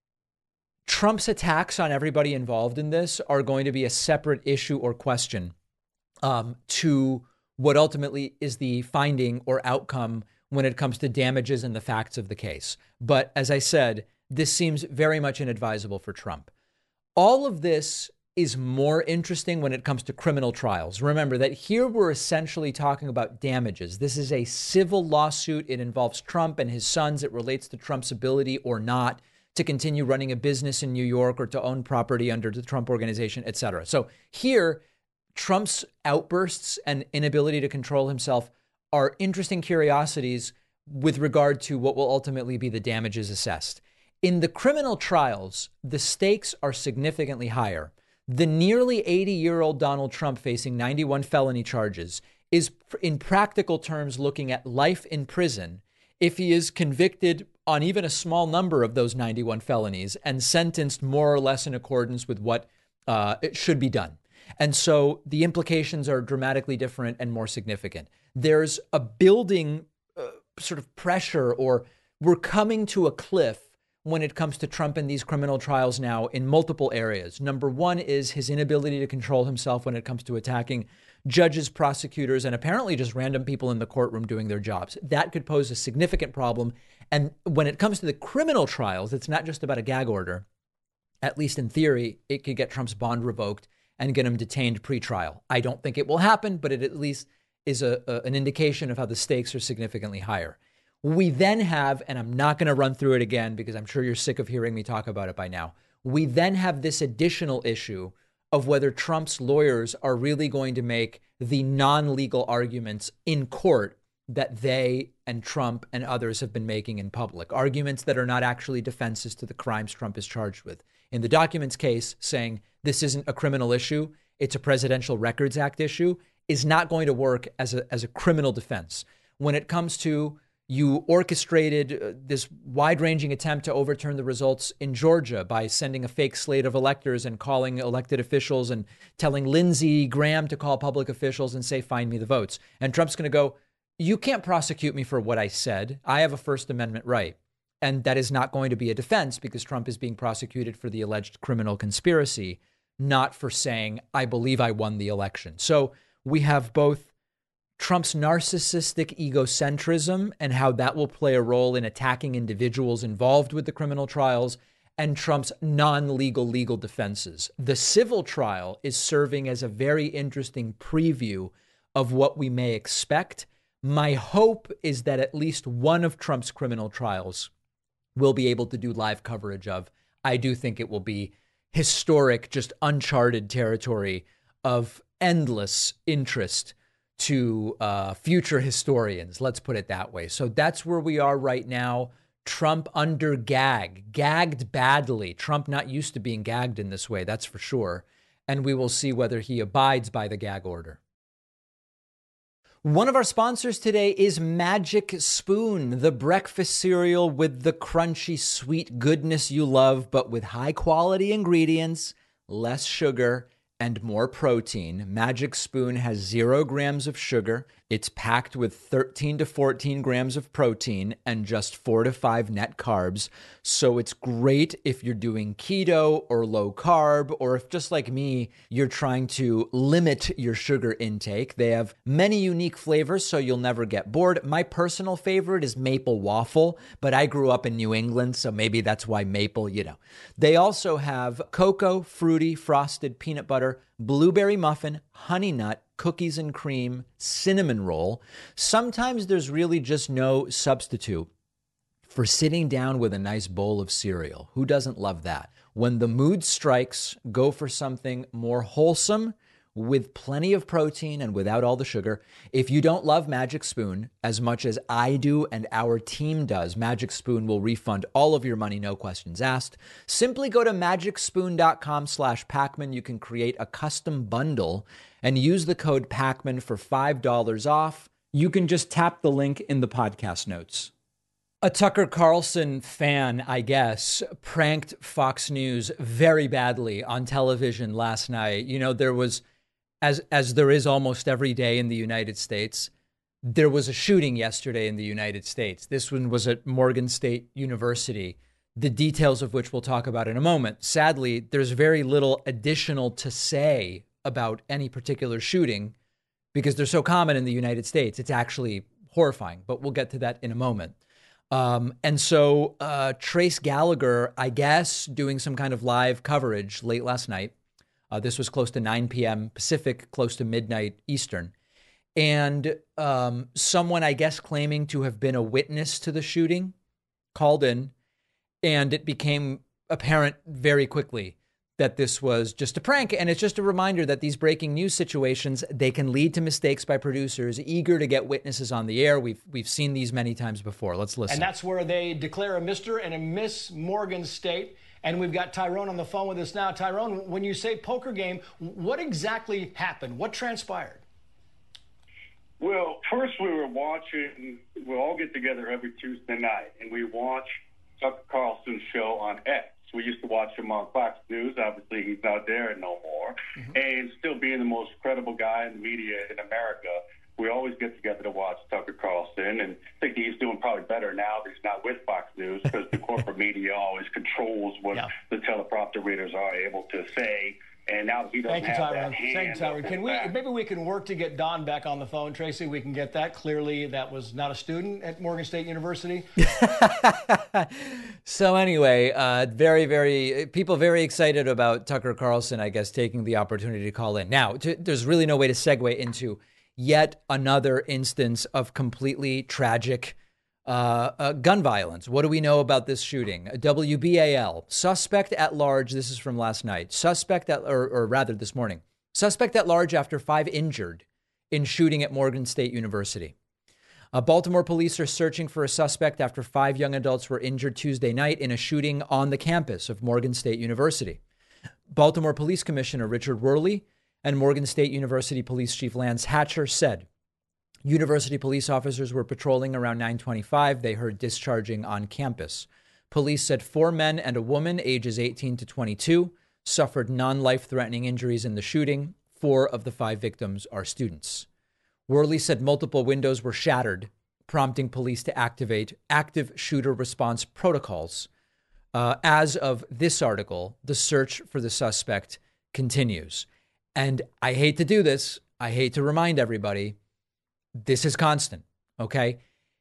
Trump's attacks on everybody involved in this are going to be a separate issue or question um, to what ultimately is the finding or outcome when it comes to damages and the facts of the case. But as I said, this seems very much inadvisable for Trump. All of this is more interesting when it comes to criminal trials. Remember that here we're essentially talking about damages. This is a civil lawsuit. It involves Trump and his sons. It relates to Trump's ability or not to continue running a business in New York or to own property under the Trump Organization, et cetera. So here, Trump's outbursts and inability to control himself are interesting curiosities with regard to what will ultimately be the damages assessed. In the criminal trials, the stakes are significantly higher. The nearly eighty-year-old Donald Trump facing ninety-one felony charges is, in practical terms, looking at life in prison if he is convicted on even a small number of those ninety-one felonies and sentenced more or less in accordance with what uh, it should be done. And so the implications are dramatically different and more significant. There's a building uh, sort of pressure, or we're coming to a cliff when it comes to Trump in these criminal trials now in multiple areas. Number one is his inability to control himself when it comes to attacking judges, prosecutors, and apparently just random people in the courtroom doing their jobs. That could pose a significant problem. And when it comes to the criminal trials, it's not just about a gag order. At least in theory, it could get Trump's bond revoked and get him detained pre-trial. I don't think it will happen, but it at least is a, a, an indication of how the stakes are significantly higher. We then have, and I'm not going to run through it again because I'm sure you're sick of hearing me talk about it by now. We then have this additional issue of whether Trump's lawyers are really going to make the non-legal arguments in court that they and Trump and others have been making in public, arguments that are not actually defenses to the crimes Trump is charged with. In the documents case, saying this isn't a criminal issue, it's a Presidential Records Act issue, is not going to work as a, as a criminal defense. When it comes to you orchestrated uh, this wide-ranging attempt to overturn the results in Georgia by sending a fake slate of electors and calling elected officials and telling Lindsey Graham to call public officials and say, find me the votes. And Trump's going to go, you can't prosecute me for what I said. I have a First Amendment right. And that is not going to be a defense because Trump is being prosecuted for the alleged criminal conspiracy, not for saying, I believe I won the election. So we have both Trump's narcissistic egocentrism and how that will play a role in attacking individuals involved with the criminal trials, and Trump's non-legal legal defenses. The civil trial is serving as a very interesting preview of what we may expect. My hope is that at least one of Trump's criminal trials we'll be able to do live coverage of. I do think it will be historic, just uncharted territory of endless interest to uh, future historians. Let's put it that way. So that's where we are right now. Trump under gag, gagged badly. Trump not used to being gagged in this way, that's for sure. And we will see whether he abides by the gag order. One of our sponsors today is Magic Spoon, the breakfast cereal with the crunchy, sweet goodness you love, but with high quality ingredients, less sugar, and more protein. Magic Spoon has zero grams of sugar. It's packed with thirteen to fourteen grams of protein and just four to five net carbs. So it's great if you're doing keto or low carb, or if just like me, you're trying to limit your sugar intake. They have many unique flavors, so you'll never get bored. My personal favorite is maple waffle, but I grew up in New England, so maybe that's why maple, you know. They also have cocoa, fruity, frosted peanut butter, blueberry muffin, honey nut, cookies and cream, cinnamon roll. Sometimes there's really just no substitute for sitting down with a nice bowl of cereal. Who doesn't love that? When the mood strikes, go for something more wholesome with plenty of protein and without all the sugar. If you don't love Magic Spoon as much as I do and our team does, Magic Spoon will refund all of your money, no questions asked. Simply go to magicspoon.com slash Pacman. You can create a custom bundle and use the code Pacman for five dollars off. You can just tap the link in the podcast notes. A Tucker Carlson fan, I guess, pranked Fox News very badly on television last night. You know, there was, as as there is almost every day in the United States, there was a shooting yesterday in the United States. This one was at Morgan State University, the details of which we'll talk about in a moment. Sadly, there's very little additional to say about any particular shooting because they're so common in the United States. It's actually horrifying, but we'll get to that in a moment. Um, and so uh, Trace Gallagher, I guess, doing some kind of live coverage late last night. Uh, this was close to nine p.m. Pacific, close to midnight Eastern. And um, someone, I guess, claiming to have been a witness to the shooting called in. And it became apparent very quickly that this was just a prank. And it's just a reminder that these breaking news situations, they can lead to mistakes by producers eager to get witnesses on the air. We've we've seen these many times before. Let's listen. And that's where they declare a Mister and a Miss Morgan State. And we've got Tyrone on the phone with us now. Tyrone, when you say poker game, what exactly happened? What transpired? Well, first we were watching, we all get together every Tuesday night, and we watch Tucker Carlson's show on X. We used to watch him on Fox News. Obviously, he's not there no more. Mm-hmm. And still being the most credible guy in the media in America, we always get together to watch Tucker Carlson. And I think he's doing probably better now that he's not with Fox News because the corporate media always controls what yeah. the teleprompter readers are able to say. And now he doesn't Thank you, have Tyrone. that hand. Thank you, Tyrone. Can we, maybe we can work to get Don back on the phone. Tracy, we can get that. Clearly, that was not a student at Morgan State University. So anyway, uh, very, very, people very excited about Tucker Carlson, I guess, taking the opportunity to call in. Now, to, there's really no way to segue into yet another instance of completely tragic Uh, uh, gun violence. What do we know about this shooting? W B A L, suspect at large. This is from last night. Suspect at, or, or rather this morning, suspect at large after five injured in shooting at Morgan State University. Uh, Baltimore police are searching for a suspect after five young adults were injured Tuesday night in a shooting on the campus of Morgan State University. Baltimore Police Commissioner Richard Worley and Morgan State University Police Chief Lance Hatcher said University police officers were patrolling around nine twenty-five. They heard discharging on campus. Police said four men and a woman, ages eighteen to twenty-two, suffered non-life-threatening injuries in the shooting. Four of the five victims are students. Worley said multiple windows were shattered, prompting police to activate active shooter response protocols. Uh, as of this article, the search for the suspect continues. And I hate to do this. I hate to remind everybody, this is constant, okay?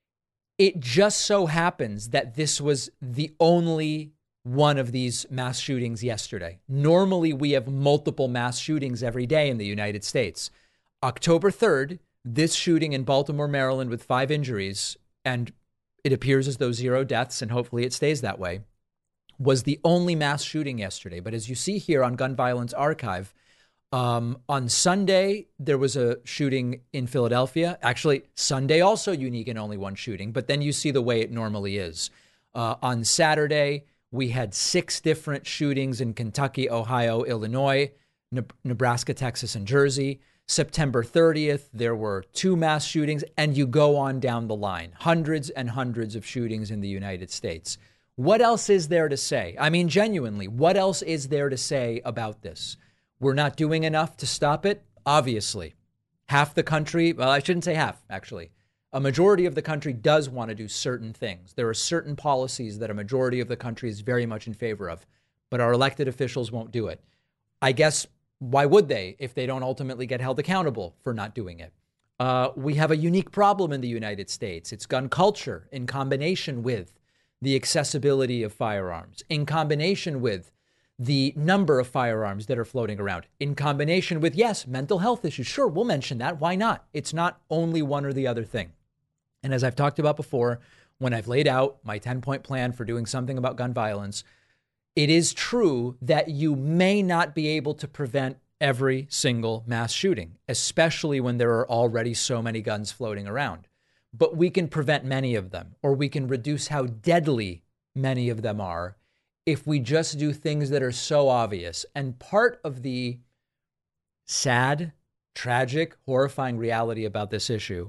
It just so happens that this was the only one of these mass shootings yesterday. Normally, we have multiple mass shootings every day in the United States. October third, this shooting in Baltimore, Maryland, with five injuries, and it appears as though zero deaths, and hopefully it stays that way, was the only mass shooting yesterday. But as you see here on Gun Violence Archive, Um, on Sunday, there was a shooting in Philadelphia. Actually, Sunday also unique in only one shooting, but then you see the way it normally is. Uh, on Saturday, we had six different shootings in Kentucky, Ohio, Illinois, Ne- Nebraska, Texas, and Jersey. September thirtieth, there were two mass shootings, and you go on down the line. Hundreds and hundreds of shootings in the United States. What else is there to say? I mean, genuinely, what else is there to say about this? We're not doing enough to stop it, obviously. Half the country, well, I shouldn't say half, actually. A majority of the country does want to do certain things. There are certain policies that a majority of the country is very much in favor of, but our elected officials won't do it. I guess, why would they if they don't ultimately get held accountable for not doing it? Uh, we have a unique problem in the United States. It's gun culture in combination with the accessibility of firearms, in combination with the number of firearms that are floating around, in combination with, yes, mental health issues. Sure, we'll mention that. Why not? It's not only one or the other thing. And as I've talked about before, when I've laid out my ten-point plan for doing something about gun violence, it is true that you may not be able to prevent every single mass shooting, especially when there are already so many guns floating around. But we can prevent many of them, or we can reduce how deadly many of them are if we just do things that are so obvious. And part of the sad, tragic, horrifying reality about this issue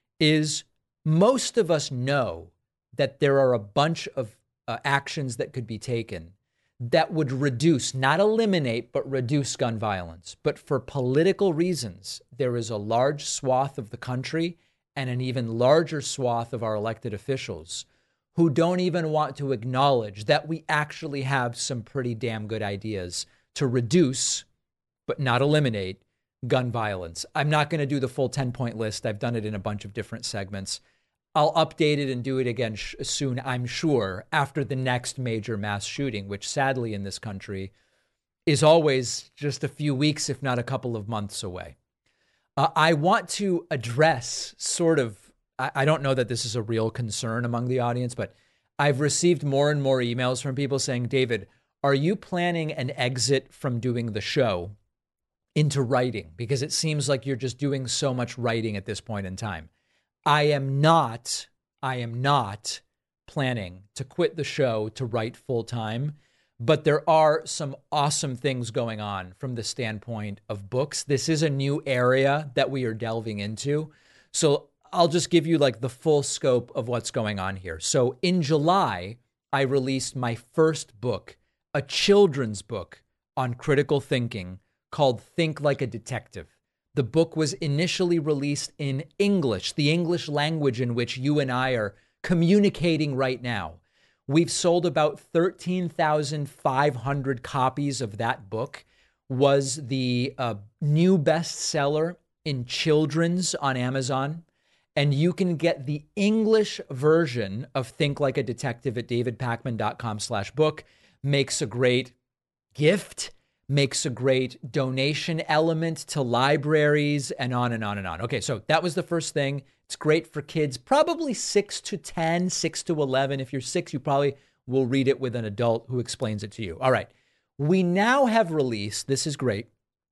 is most of us know that there are a bunch of uh, actions that could be taken that would reduce, not eliminate, but reduce gun violence. But for political reasons, there is a large swath of the country and an even larger swath of our elected officials who don't even want to acknowledge that we actually have some pretty damn good ideas to reduce, but not eliminate, gun violence. I'm not going to do the full ten-point list. I've done it in a bunch of different segments. I'll update it and do it again sh- soon, I'm sure, after the next major mass shooting, which sadly in this country is always just a few weeks, if not a couple of months away. Uh, I want to address sort of, I, I don't know that this is a real concern among the audience, but I've received more and more emails from people saying, David, are you planning an exit from doing the show into writing? Because it seems like you're just doing so much writing at this point in time. I am not, I am not planning to quit the show to write full time, but there are some awesome things going on from the standpoint of books. This is a new area that we are delving into. So I'll just give you like the full scope of what's going on here. So in July, I released my first book, a children's book on critical thinking called Think Like a Detective. The book was initially released in English, the English language in which you and I are communicating right now. We've sold about thirteen thousand five hundred copies of that book. Was the uh, new bestseller in children's on Amazon. And you can get the English version of Think Like a Detective at davidpakman.com slash book. Makes a great gift. Makes a great donation element to libraries and on and on and on. Okay, so that was the first thing. It's great for kids, probably six to ten, six to eleven. If you're six, you probably will read it with an adult who explains it to you. All right, we now have released, this is great,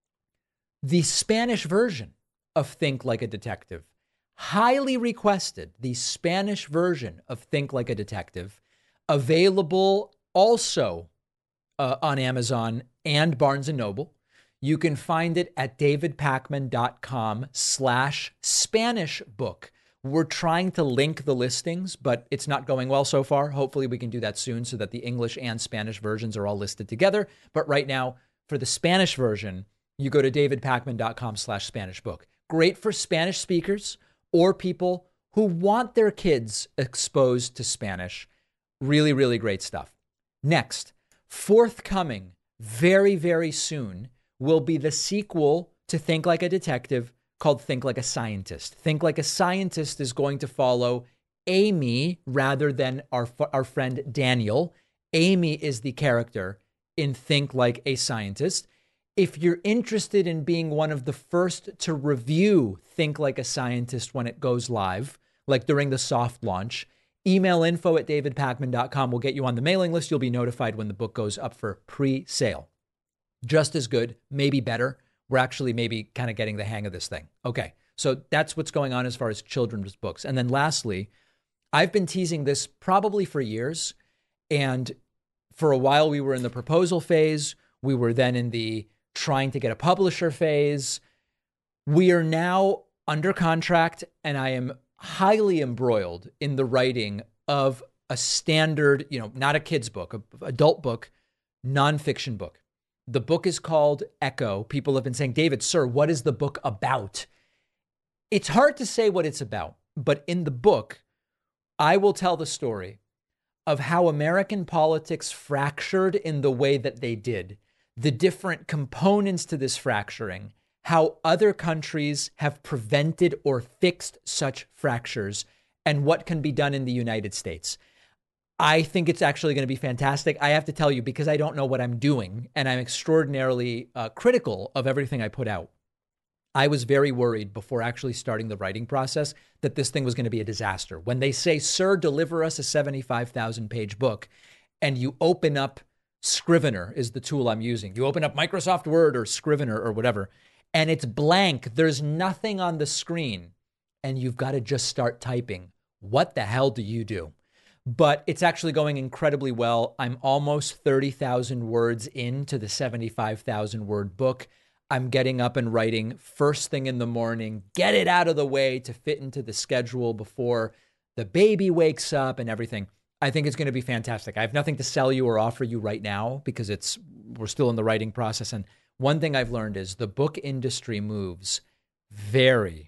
the Spanish version of Think Like a Detective. Highly requested, the Spanish version of Think Like a Detective, available also uh, on Amazon and Barnes and Noble. You can find it at davidpakman.com slash Spanish book. We're trying to link the listings, but it's not going well so far. Hopefully we can do that soon so that the English and Spanish versions are all listed together. But right now, for the Spanish version, you go to davidpakman.com slash Spanish book. Great for Spanish speakers or people who want their kids exposed to Spanish. Really, really great stuff. Next, forthcoming very, very soon will be the sequel to Think Like a Detective called Think Like a Scientist. Think Like a Scientist is going to follow Amy rather than our, our friend Daniel. Amy is the character in Think Like a Scientist. If you're interested in being one of the first to review Think Like a Scientist when it goes live, like during the soft launch, email info at davidpakman dot com. We'll get you on the mailing list. You'll be notified when the book goes up for pre-sale. Just as good, maybe better. We're actually maybe kind of getting the hang of this thing. Okay, so that's what's going on as far as children's books. And then lastly, I've been teasing this probably for years. And for a while, we were in the proposal phase. We were then in the trying to get a publisher phase. We are now under contract, and I am highly embroiled in the writing of a standard, you know, not a kid's book, an adult book, nonfiction book. The book is called Echo. People have been saying, David, sir, what is the book about? It's hard to say what it's about, but in the book, I will tell the story of how American politics fractured in the way that they did, the different components to this fracturing, how other countries have prevented or fixed such fractures, and what can be done in the United States. I think it's actually going to be fantastic. I have to tell you, because I don't know what I'm doing, and I'm extraordinarily uh, critical of everything I put out. I was very worried before actually starting the writing process that this thing was going to be a disaster. When they say, sir, deliver us a seventy-five thousand page book, and you open up Scrivener is the tool I'm using. You open up Microsoft Word or Scrivener or whatever, and it's blank. There's nothing on the screen, and you've got to just start typing. What the hell do you do? But it's actually going incredibly well. I'm almost thirty thousand words into the seventy-five thousand word book. I'm getting up and writing first thing in the morning, get it out of the way to fit into the schedule before the baby wakes up and everything. I think it's going to be fantastic. I have nothing to sell you or offer you right now because it's we're still in the writing process. And one thing I've learned is the book industry moves very,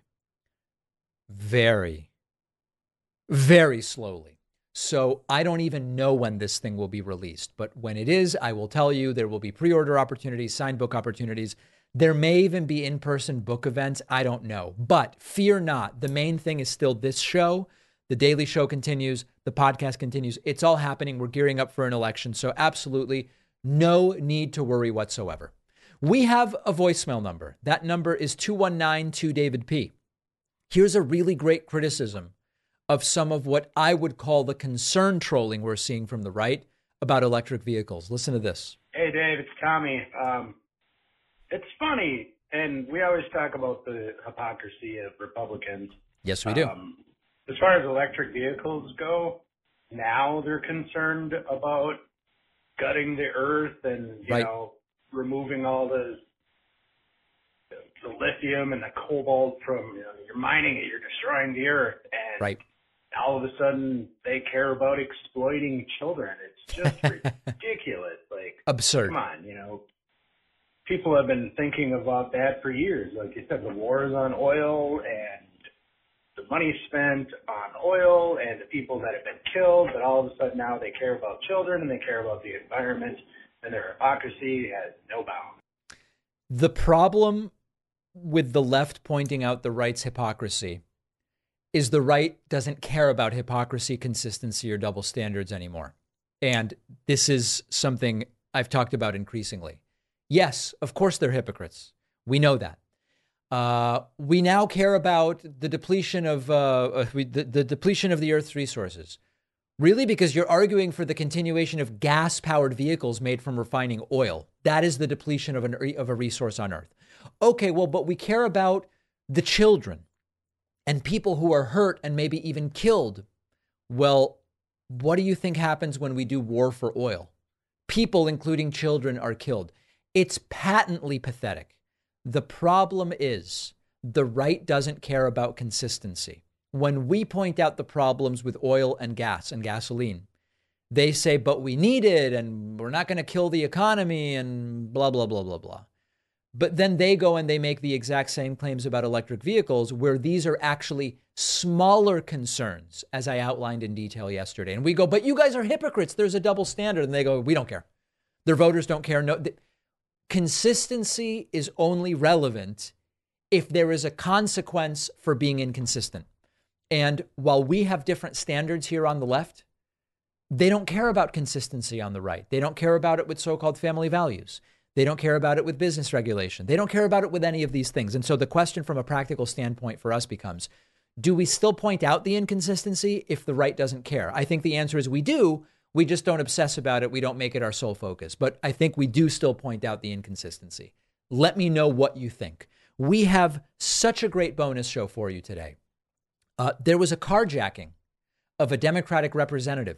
very, very slowly. So I don't even know when this thing will be released. But when it is, I will tell you there will be pre-order opportunities, signed book opportunities. There may even be in-person book events. I don't know. But fear not. The main thing is still this show. The Daily Show continues. The podcast continues. It's all happening. We're gearing up for an election. So absolutely no need to worry whatsoever. We have a voicemail number. That number is two one nine two David P. Here's a really great criticism of some of what I would call the concern trolling we're seeing from the right about electric vehicles. Listen to this. Hey, Dave, it's Tommy. Um, it's funny, and we always talk about the hypocrisy of Republicans. Yes, we do. Um, As far as electric vehicles go, now they're concerned about gutting the earth and, you right. know, removing all the, the lithium and the cobalt from, you know, you're mining it, you're destroying the earth. And right. all of a sudden they care about exploiting children. It's just ridiculous. Like, absurd. Come on, you know. People have been thinking about that for years. Like you said, the war is on oil and the money spent on oil and the people that have been killed, but all of a sudden now they care about children and they care about the environment, and their hypocrisy has no bounds. The problem with the left pointing out the right's hypocrisy is the right doesn't care about hypocrisy, consistency, or double standards anymore. And this is something I've talked about increasingly. Yes, of course they're hypocrites. We know that. Uh, we now care about the depletion of uh, uh, we, the, the depletion of the Earth's resources. Really? Because you're arguing for the continuation of gas-powered vehicles made from refining oil. That is the depletion of, an, of a resource on Earth. Okay, well, but we care about the children and people who are hurt and maybe even killed. Well, what do you think happens when we do war for oil? People, including children, are killed. It's patently pathetic. The problem is the right doesn't care about consistency. When we point out the problems with oil and gas and gasoline, they say, but we need it and we're not going to kill the economy and blah, blah, blah, blah, blah. But then they go and they make the exact same claims about electric vehicles where these are actually smaller concerns, as I outlined in detail yesterday. And we go, but you guys are hypocrites. There's a double standard. And they go, we don't care. Their voters don't care. No. Th- Consistency is only relevant if there is a consequence for being inconsistent. And while we have different standards here on the left, they don't care about consistency on the right. They don't care about it with so-called family values. They don't care about it with business regulation. They don't care about it with any of these things. And so the question from a practical standpoint for us becomes, do we still point out the inconsistency if the right doesn't care? I think the answer is we do. We just don't obsess about it. We don't make it our sole focus. But I think we do still point out the inconsistency. Let me know what you think. We have such a great bonus show for you today. Uh, there was a carjacking of a Democratic representative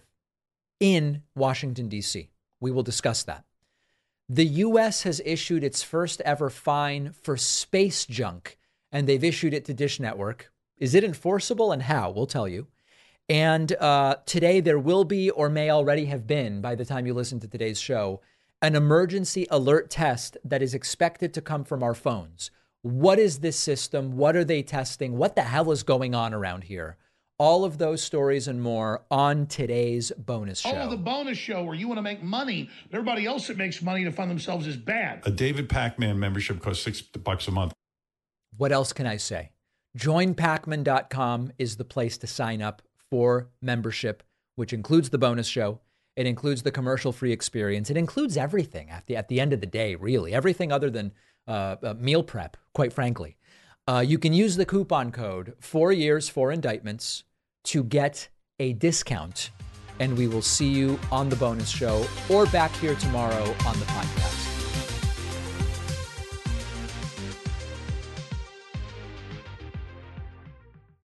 in Washington, D C. We will discuss that. The U S has issued its first ever fine for space junk, and they've issued it to Dish Network. Is it enforceable and how? We'll tell you. And uh, today there will be, or may already have been by the time you listen to today's show, an emergency alert test that is expected to come from our phones. What is this system? What are they testing? What the hell is going on around here? All of those stories and more on today's bonus show. Oh, the bonus show where you want to make money, but everybody else that makes money to fund themselves is bad. A David Pakman membership costs six bucks a month. What else can I say? join pakman dot com is the place to sign up for membership, which includes the bonus show. It includes the commercial-free experience. It includes everything at the, at the end of the day, really. Everything other than uh, uh, meal prep, quite frankly. Uh, you can use the coupon code four years, four indictments to get a discount and we will see you on the bonus show or back here tomorrow on the podcast.